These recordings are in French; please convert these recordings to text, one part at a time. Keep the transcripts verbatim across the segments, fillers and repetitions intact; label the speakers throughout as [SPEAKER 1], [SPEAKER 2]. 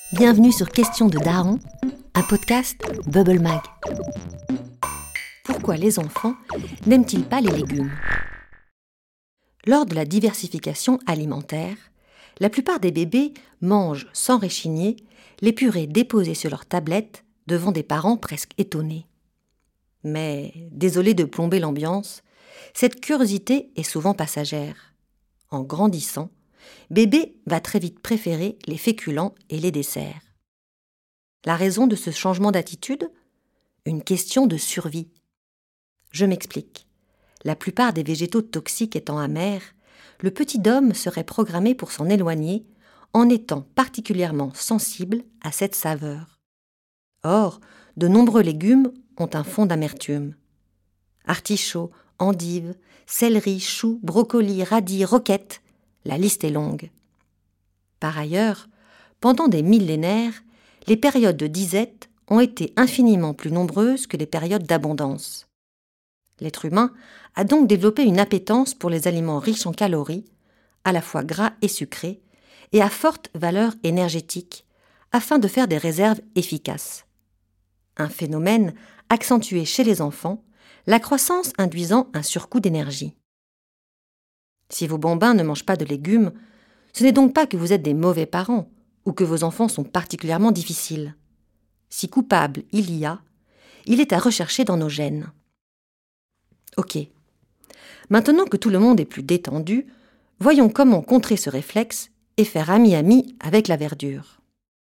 [SPEAKER 1] Bienvenue sur Question de Daron, un podcast Bubble Mag. Pourquoi les enfants n'aiment-ils pas les légumes ? Lors de la diversification alimentaire, la plupart des bébés mangent sans réchigner les purées déposées sur leur tablette devant des parents presque étonnés. Mais, désolé de plomber l'ambiance, cette curiosité est souvent passagère. En grandissant, bébé va très vite préférer les féculents et les desserts. La raison de ce changement d'attitude ? Une question de survie. Je m'explique. La plupart des végétaux toxiques étant amers, le petit homme serait programmé pour s'en éloigner en étant particulièrement sensible à cette saveur. Or, de nombreux légumes ont un fond d'amertume. Artichauts, endives, céleri, choux, brocolis, radis, roquettes, la liste est longue. Par ailleurs, pendant des millénaires, les périodes de disette ont été infiniment plus nombreuses que les périodes d'abondance. L'être humain a donc développé une appétence pour les aliments riches en calories, à la fois gras et sucrés, et à forte valeur énergétique, afin de faire des réserves efficaces. Un phénomène accentué chez les enfants, la croissance induisant un surcoût d'énergie. Si vos bambins ne mangent pas de légumes, ce n'est donc pas que vous êtes des mauvais parents ou que vos enfants sont particulièrement difficiles. Si coupable il y a, il est à rechercher dans nos gènes. Ok. Maintenant que tout le monde est plus détendu, voyons comment contrer ce réflexe et faire ami-ami avec la verdure.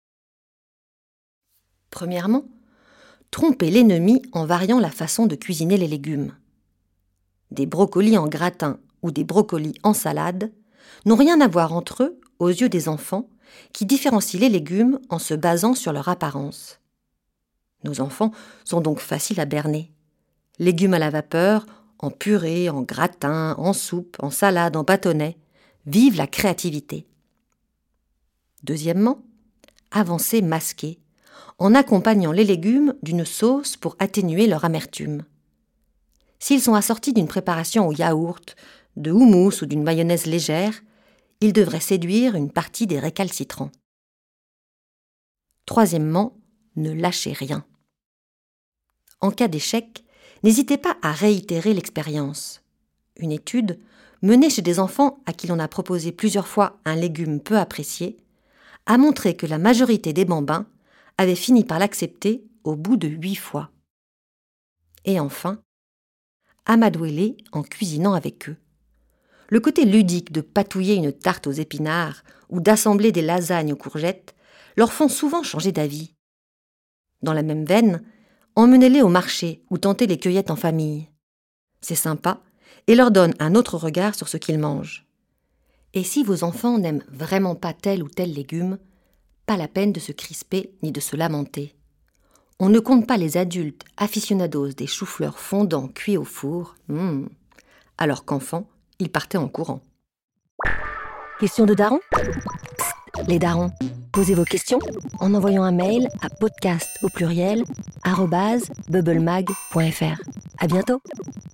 [SPEAKER 1] Premièrement, trompez l'ennemi en variant la façon de cuisiner les légumes. Des brocolis en gratin ou des brocolis en salade n'ont rien à voir entre eux aux yeux des enfants qui différencient les légumes en se basant sur leur apparence. Nos enfants sont donc faciles à berner. Légumes à la vapeur, en purée, en gratin, en soupe, en salade, en bâtonnet, vive la créativité. Deuxièmement, avancez masqué, en accompagnant les légumes d'une sauce pour atténuer leur amertume. S'ils sont assortis d'une préparation au yaourt, de houmous ou d'une mayonnaise légère, ils devraient séduire une partie des récalcitrants. Troisièmement, ne lâchez rien. En cas d'échec, n'hésitez pas à réitérer l'expérience. Une étude, menée chez des enfants à qui l'on a proposé plusieurs fois un légume peu apprécié, a montré que la majorité des bambins avaient fini par l'accepter au bout de huit fois. Et enfin, amadouez-les en cuisinant avec eux. Le côté ludique de patouiller une tarte aux épinards ou d'assembler des lasagnes aux courgettes leur font souvent changer d'avis. Dans la même veine, emmenez-les au marché ou tentez les cueillettes en famille. C'est sympa et leur donne un autre regard sur ce qu'ils mangent. Et si vos enfants n'aiment vraiment pas tel ou tel légume, pas la peine de se crisper ni de se lamenter. On ne compte pas les adultes aficionados des choux-fleurs fondants cuits au four, mmh, alors qu'enfants, ils partaient en courant. Question de daron ? Psst, les darons, posez vos questions en envoyant un mail à podcast au pluriel arobase bubblemag point fr. À bientôt.